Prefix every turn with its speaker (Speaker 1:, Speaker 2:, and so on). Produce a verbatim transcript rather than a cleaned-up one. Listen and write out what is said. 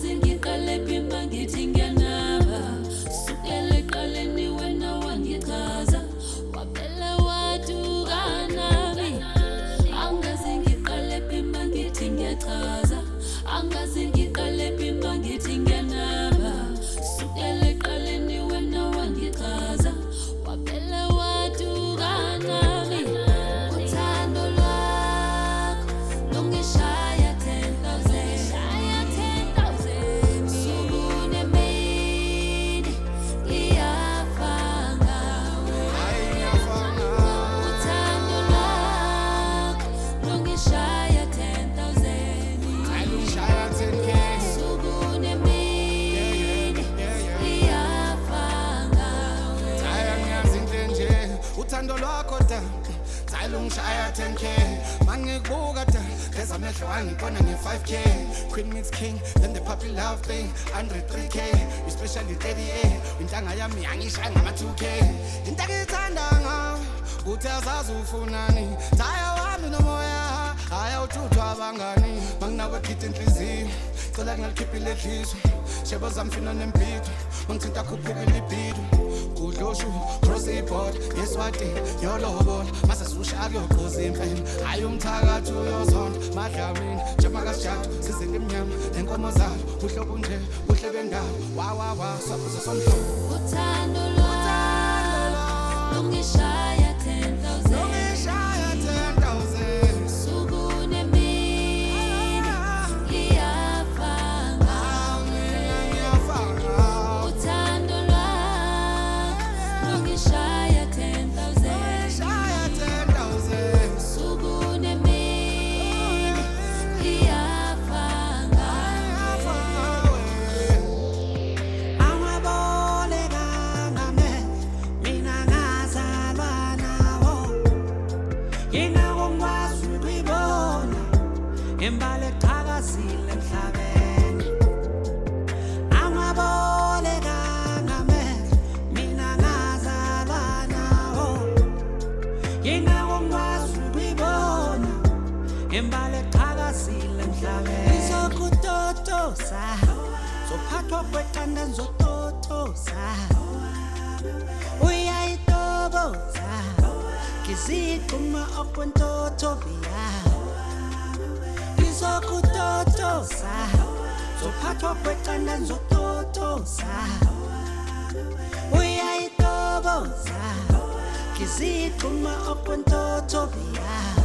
Speaker 1: Uthando lwakho da Zayile ungishaya ten K Mangikubuka da Leza amehlo angibona nge-five K Queen meets king Then the puppy love thing one hundred three K Especially thirty-eight Intanga yami yangishaya ngama-two K Into engiyithanda ngawe Uthi azazi ufunani Thaya wami nomoya Ayawuthuthwa abangani Manginawe khitha inhliziyo Cela ngingalikhiphi ledlizo Shebo zami fina nempilo Mangithinta khuphuka ilibido Kudloshu cross i-board Yeswati yolobola Mase sushaka yoqoza imfene Hayi umthakathi uyozonda Madlamini njemakasijadu Sizinga emnyama nenkomo zalo Uhlobo nje uhle bendalo Wa wa wa Swaphuzo somhlobo
Speaker 2: Uthando lwakho lungishaya ten thousand
Speaker 1: Lungishaya ten thousand
Speaker 2: Suku nemini liyafanga Uthando lwakho lungishaya ten thousand
Speaker 1: Lungishaya ten thousand
Speaker 2: Suku nemini liyafanga
Speaker 3: Angaboleka ngame mina ngazalwa nawo Yingakho ngikwazi ukuyibona imbali eqhakazile emhlabeni Angaboleka ngame mina ngazalwa nawo Yingakho ngikwazi ukuyibona imbali eqhakazile emhlabeni Izokutotoza Zophathwa kweqanda ngizototoza Uyayitoboza Ngizigquma okwentothobiya Izokutotoza Zophathwa kweqanda ngizototoza Uyayitoboza Ngizigquma okwentothobiya